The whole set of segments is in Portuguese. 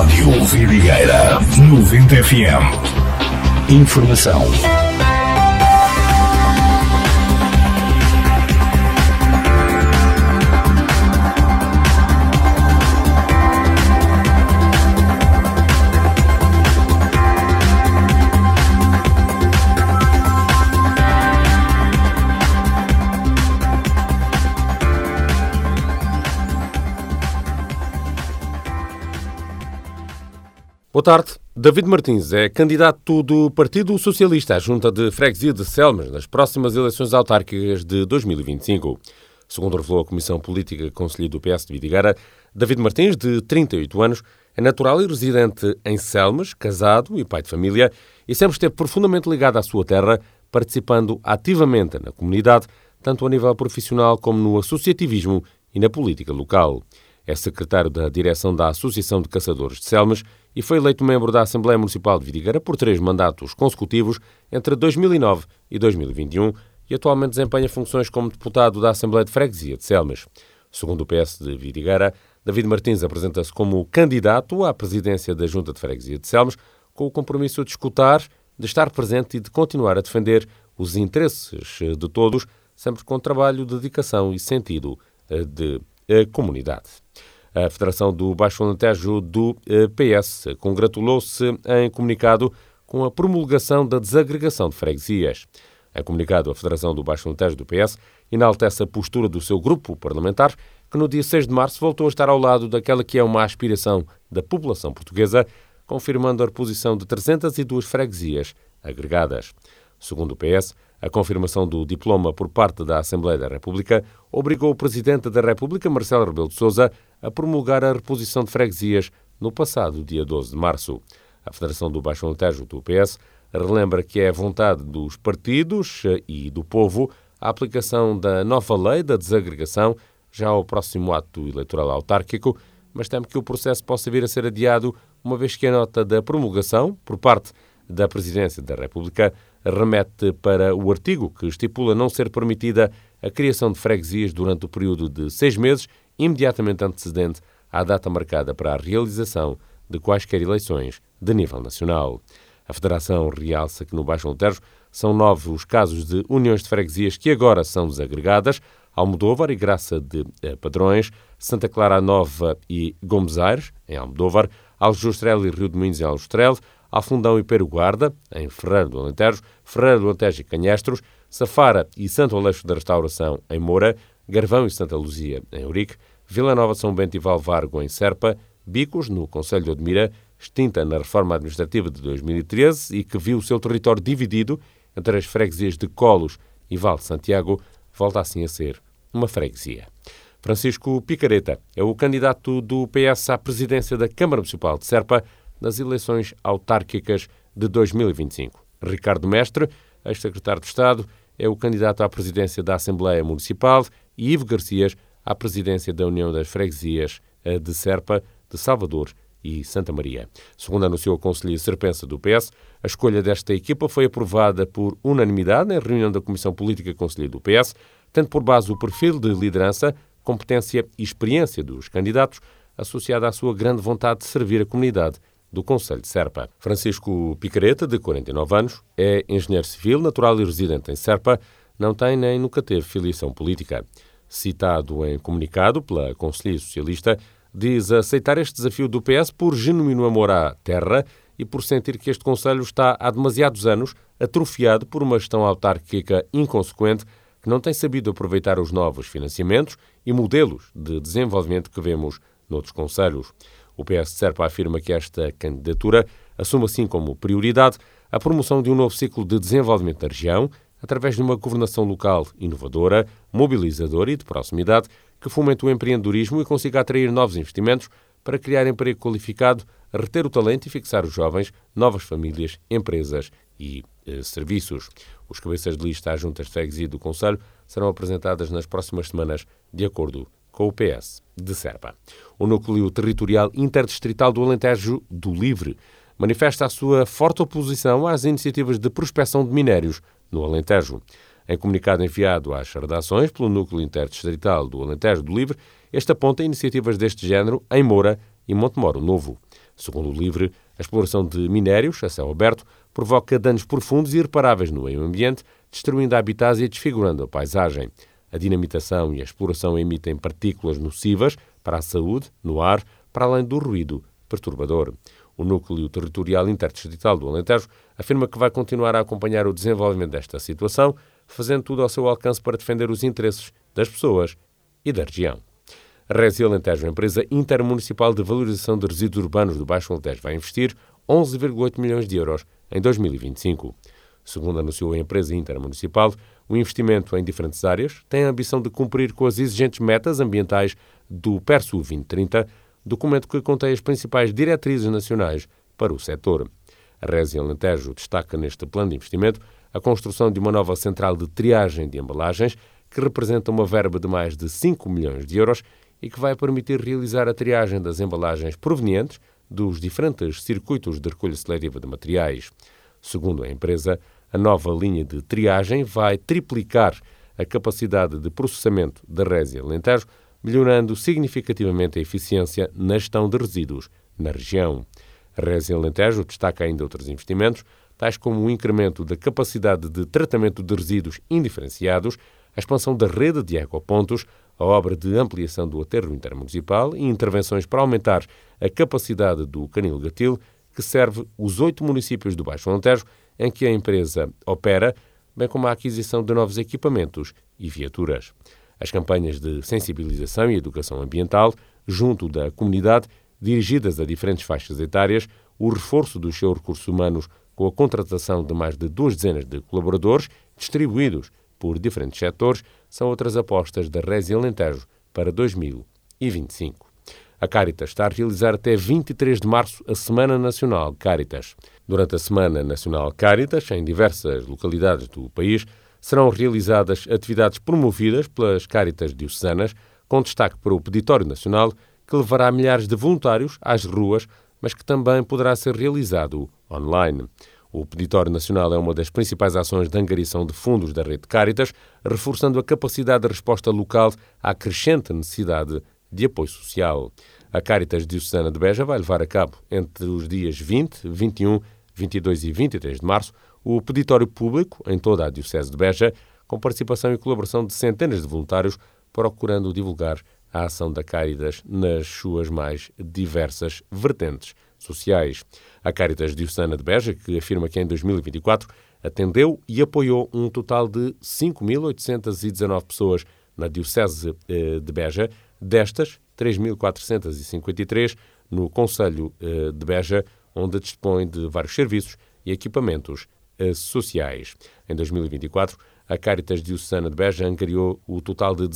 Rádio Vidigueira 90 FM. Informação. Boa tarde. David Martins é candidato do Partido Socialista à Junta de Freguesia de Selmas nas próximas eleições autárquicas de 2025. Segundo revelou a Comissão Política Conselhia do PS de Vidigueira, David Martins, de 38 anos, é natural e residente em Selmas, casado e pai de família, e sempre esteve profundamente ligado à sua terra, participando ativamente na comunidade, tanto a nível profissional como no associativismo e na política local. É secretário da direção da Associação de Caçadores de Selmas e foi eleito membro da Assembleia Municipal de Vidigueira por 3 mandatos consecutivos entre 2009 e 2021 e atualmente desempenha funções como deputado da Assembleia de Freguesia de Selmas. Segundo o PS de Vidigueira, David Martins apresenta-se como candidato à presidência da Junta de Freguesia de Selmas com o compromisso de escutar, de estar presente e de continuar a defender os interesses de todos, sempre com trabalho, dedicação e sentido de comunidade. A Federação do Baixo Alentejo do PS congratulou-se em comunicado com a promulgação da desagregação de freguesias. Em comunicado, a Federação do Baixo Alentejo do PS enaltece a postura do seu grupo parlamentar, que no dia 6 de março voltou a estar ao lado daquela que é uma aspiração da população portuguesa, confirmando a reposição de 302 freguesias agregadas. Segundo o PS, a confirmação do diploma por parte da Assembleia da República obrigou o Presidente da República, Marcelo Rebelo de Sousa, a promulgar a reposição de freguesias no passado dia 12 de março. A Federação do Baixo Alentejo do PS relembra que é a vontade dos partidos e do povo a aplicação da nova lei da desagregação já ao próximo ato eleitoral autárquico, mas teme que o processo possa vir a ser adiado, uma vez que a nota da promulgação, por parte da Presidência da República, remete para o artigo que estipula não ser permitida a criação de freguesias durante o período de 6 meses, imediatamente antecedente à data marcada para a realização de quaisquer eleições de nível nacional. A Federação realça que no Baixo Alentejo são 9 os casos de uniões de freguesias que agora são desagregadas: Almodóvar e Graça de Padrões, Santa Clara Nova e Gomes Aires, em Almodóvar, Aljustrel e Rio de Moinhos, em Aljustrel, Alfundão e Peruguarda, em Ferreira do Alentejo, Ferreira do Alentejo e Canhestros, Safara e Santo Aleixo da Restauração, em Moura, Garvão e Santa Luzia, em Eurique, Vila Nova São Bento e Valvargo, em Serpa, Bicos, no concelho de Odmira, extinta na reforma administrativa de 2013 e que viu o seu território dividido entre as freguesias de Colos e Val de Santiago, volta assim a ser uma freguesia. Francisco Picareta é o candidato do PS à presidência da Câmara Municipal de Serpa nas eleições autárquicas de 2025. Ricardo Mestre, ex-secretário de Estado, é o candidato à presidência da Assembleia Municipal e Ivo Garcias à presidência da União das Freguesias de Serpa, de Salvador e Santa Maria. Segundo anunciou o conselheiro Serpensa do PS, a escolha desta equipa foi aprovada por unanimidade em reunião da Comissão Política Conselhia do PS, tendo por base o perfil de liderança, competência e experiência dos candidatos, associada à sua grande vontade de servir a comunidade do Concelho de Serpa. Francisco Picareta, de 49 anos, é engenheiro civil, natural e residente em Serpa, não tem nem nunca teve filiação política. Citado em comunicado pela Conselhia Socialista, diz aceitar este desafio do PS por genuíno amor à terra e por sentir que este Concelho está há demasiados anos atrofiado por uma gestão autárquica inconsequente que não tem sabido aproveitar os novos financiamentos e modelos de desenvolvimento que vemos noutros concelhos. O PS de Serpa afirma que esta candidatura assume assim como prioridade a promoção de um novo ciclo de desenvolvimento da região, através de uma governação local inovadora, mobilizadora e de proximidade, que fomente o empreendedorismo e consiga atrair novos investimentos para criar emprego qualificado, reter o talento e fixar os jovens, novas famílias, empresas e serviços. Os cabeças de lista às juntas de freguesia do Concelho serão apresentadas nas próximas semanas, de acordo com o PS de Serpa. O Núcleo Territorial Interdistrital do Alentejo do Livre manifesta a sua forte oposição às iniciativas de prospecção de minérios no Alentejo. Em comunicado enviado às redações pelo Núcleo Interdistrital do Alentejo do Livre, este aponta iniciativas deste género em Moura e Montemoro Novo. Segundo o LIVRE, a exploração de minérios a céu aberto provoca danos profundos e irreparáveis no meio ambiente, destruindo habitats e desfigurando a paisagem. A dinamitação e a exploração emitem partículas nocivas para a saúde, no ar, para além do ruído perturbador. O Núcleo Territorial Interdistrital do Alentejo afirma que vai continuar a acompanhar o desenvolvimento desta situação, fazendo tudo ao seu alcance para defender os interesses das pessoas e da região. A Resi Alentejo, a empresa intermunicipal de valorização de resíduos urbanos do Baixo Alentejo, vai investir 11,8 milhões de euros em 2025. Segundo anunciou a empresa intermunicipal, o investimento em diferentes áreas tem a ambição de cumprir com as exigentes metas ambientais do PERSU 2030, documento que contém as principais diretrizes nacionais para o setor. A Resi Alentejo destaca neste plano de investimento a construção de uma nova central de triagem de embalagens, que representa uma verba de mais de 5 milhões de euros e que vai permitir realizar a triagem das embalagens provenientes dos diferentes circuitos de recolha seletiva de materiais. Segundo a empresa, a nova linha de triagem vai triplicar a capacidade de processamento da Resi Alentejo, melhorando significativamente a eficiência na gestão de resíduos na região. A Resi Alentejo destaca ainda outros investimentos, tais como o incremento da capacidade de tratamento de resíduos indiferenciados, a expansão da rede de ecopontos, a obra de ampliação do aterro intermunicipal e intervenções para aumentar a capacidade do Canil Gatil, que serve os 8 municípios do Baixo Alentejo em que a empresa opera, bem como a aquisição de novos equipamentos e viaturas. As campanhas de sensibilização e educação ambiental, junto da comunidade, dirigidas a diferentes faixas etárias, o reforço dos seus recursos humanos com a contratação de mais de 2 dezenas de colaboradores, distribuídos por diferentes setores, são outras apostas da Resi Alentejo para 2025. A Caritas está a realizar até 23 de março a Semana Nacional Caritas. Durante a Semana Nacional Caritas, em diversas localidades do país, serão realizadas atividades promovidas pelas Caritas diocesanas, com destaque para o Peditório Nacional, que levará milhares de voluntários às ruas, mas que também poderá ser realizado online. O Peditório Nacional é uma das principais ações de angariação de fundos da rede Caritas, reforçando a capacidade de resposta local à crescente necessidade de apoio social. A Caritas Diocesana de Beja vai levar a cabo, entre os dias 20, 21, 22 e 23 de março, o peditório público em toda a Diocese de Beja, com participação e colaboração de centenas de voluntários, procurando divulgar a ação da Caritas nas suas mais diversas vertentes sociais. A Caritas Diocesana de Beja, que afirma que em 2024 atendeu e apoiou um total de 5.819 pessoas na Diocese de Beja, destas 3.453 no Concelho de Beja, onde dispõe de vários serviços e equipamentos sociais. Em 2024, a Caritas Diocesana de Beja angariou o total de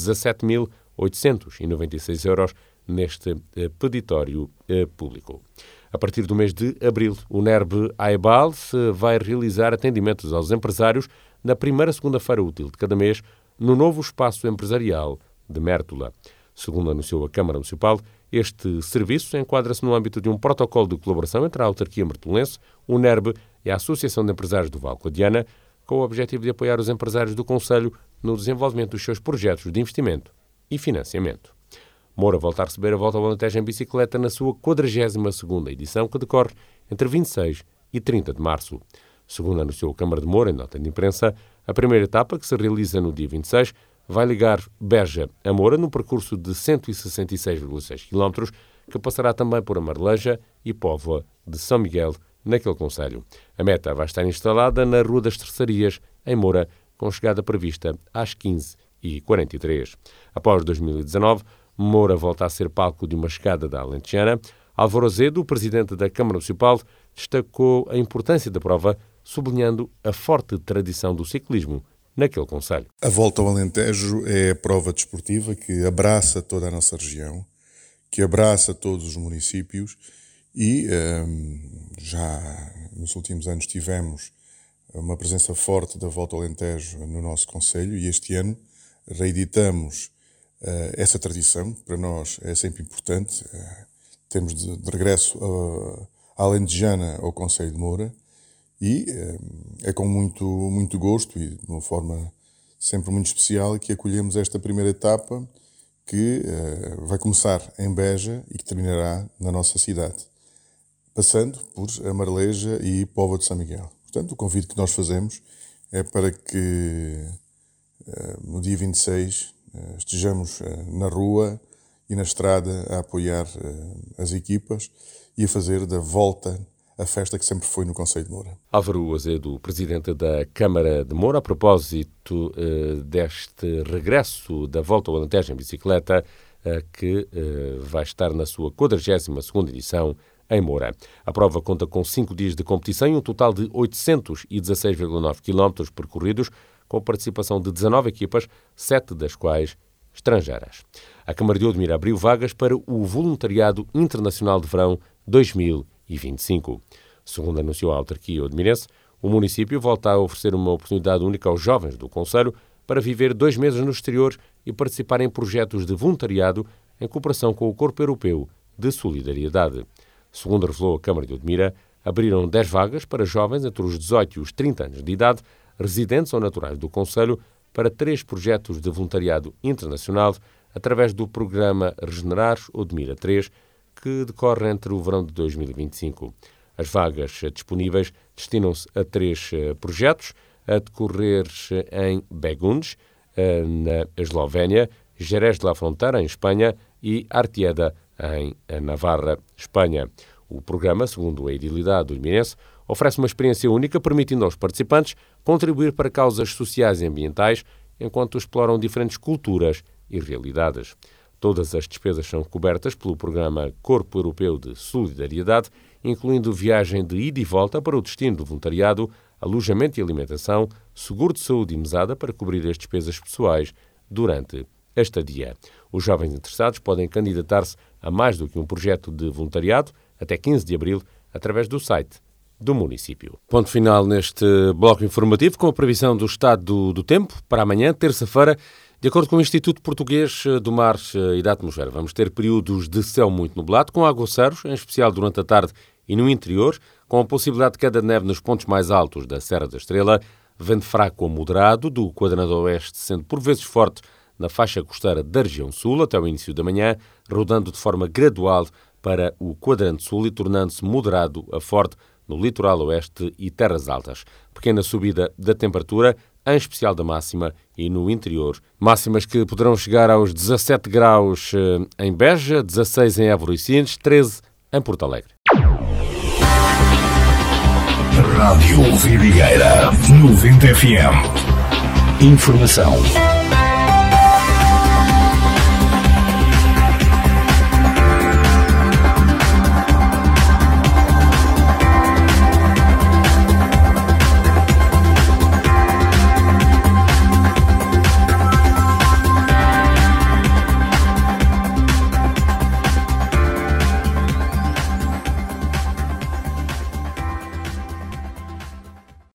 17.896 euros neste peditório público. A partir do mês de abril, o NERB AEBAL vai realizar atendimentos aos empresários na primeira segunda-feira útil de cada mês no novo espaço empresarial de Mértola. Segundo anunciou a Câmara Municipal, este serviço enquadra-se no âmbito de um protocolo de colaboração entre a autarquia mertolense, o NERB e a Associação de Empresários do Val Cladiana, com o objetivo de apoiar os empresários do concelho no desenvolvimento dos seus projetos de investimento e financiamento. Moura volta a receber a Volta ao Alentejo em bicicleta na sua 42ª edição, que decorre entre 26 e 30 de março. Segundo anunciou a Câmara de Moura em nota de imprensa, a primeira etapa, que se realiza no dia 26, vai ligar Beja a Moura num percurso de 166,6 km, que passará também por Amareleja e Póvoa de São Miguel, naquele concelho. A meta vai estar instalada na Rua das Terçarias, em Moura, com chegada prevista às 15h43. Após 2019, Moura volta a ser palco de uma chegada da Alentejana. Álvaro Azedo, o presidente da Câmara Municipal, destacou a importância da prova, sublinhando a forte tradição do ciclismo naquele concelho. A Volta ao Alentejo é a prova desportiva que abraça toda a nossa região, que abraça todos os municípios e já nos últimos anos tivemos uma presença forte da Volta ao Alentejo no nosso concelho e este ano reeditamos essa tradição, que para nós é sempre importante. Temos de regresso à Alentejana ao concelho de Moura e é com muito gosto e de uma forma sempre muito especial que acolhemos esta primeira etapa que vai começar em Beja e que terminará na nossa cidade, passando por Amareleja e Póvoa de São Miguel. Portanto, o convite que nós fazemos é para que no dia 26 estejamos na rua e na estrada a apoiar as equipas e a fazer da volta a festa que sempre foi no Concelho de Moura. Álvaro Azedo, presidente da Câmara de Moura, a propósito deste regresso da Volta ao Alentejo em bicicleta, que vai estar na sua 42ª edição em Moura. A prova conta com 5 dias de competição e um total de 816,9 km percorridos, com participação de 19 equipas, 7 das quais estrangeiras. A Câmara de Odmira abriu vagas para o Voluntariado Internacional de Verão 2025. Segundo anunciou a autarquia odmirense, o município volta a oferecer uma oportunidade única aos jovens do concelho para viver 2 meses no exterior e participar em projetos de voluntariado em cooperação com o Corpo Europeu de Solidariedade. Segundo revelou a Câmara de Odmira, abriram 10 vagas para jovens entre os 18 e os 30 anos de idade, residentes ou naturais do concelho, para 3 projetos de voluntariado internacional através do programa Regenerar Odmira 3, que decorre entre o verão de 2025. As vagas disponíveis destinam-se a 3 projetos, a decorrer em Begundes, na Eslovénia, Jerez de la Frontera, em Espanha, e Artieda, em Navarra, Espanha. O programa, segundo a Edilidade odmirense, oferece uma experiência única, permitindo aos participantes contribuir para causas sociais e ambientais enquanto exploram diferentes culturas e realidades. Todas as despesas são cobertas pelo programa Corpo Europeu de Solidariedade, incluindo viagem de ida e volta para o destino do voluntariado, alojamento e alimentação, seguro de saúde e mesada para cobrir as despesas pessoais durante a estadia. Os jovens interessados podem candidatar-se a mais do que um projeto de voluntariado até 15 de abril, através do site do município. Ponto final neste bloco informativo com a previsão do estado do tempo para amanhã, terça-feira. De acordo com o Instituto Português do Mar e da Atmosfera, vamos ter períodos de céu muito nublado, com aguaceiros, em especial durante a tarde e no interior, com a possibilidade de queda de neve nos pontos mais altos da Serra da Estrela, vento fraco ou moderado do quadrante oeste, sendo por vezes forte na faixa costeira da região sul até o início da manhã, rodando de forma gradual para o quadrante sul e tornando-se moderado a forte no litoral oeste e terras altas. Pequena subida da temperatura, em especial da máxima e no interior. Máximas que poderão chegar aos 17 graus em Beja, 16 em Évora e Sines, 13 em Porto Alegre. Rádio Vidigueira 90 FM. Informação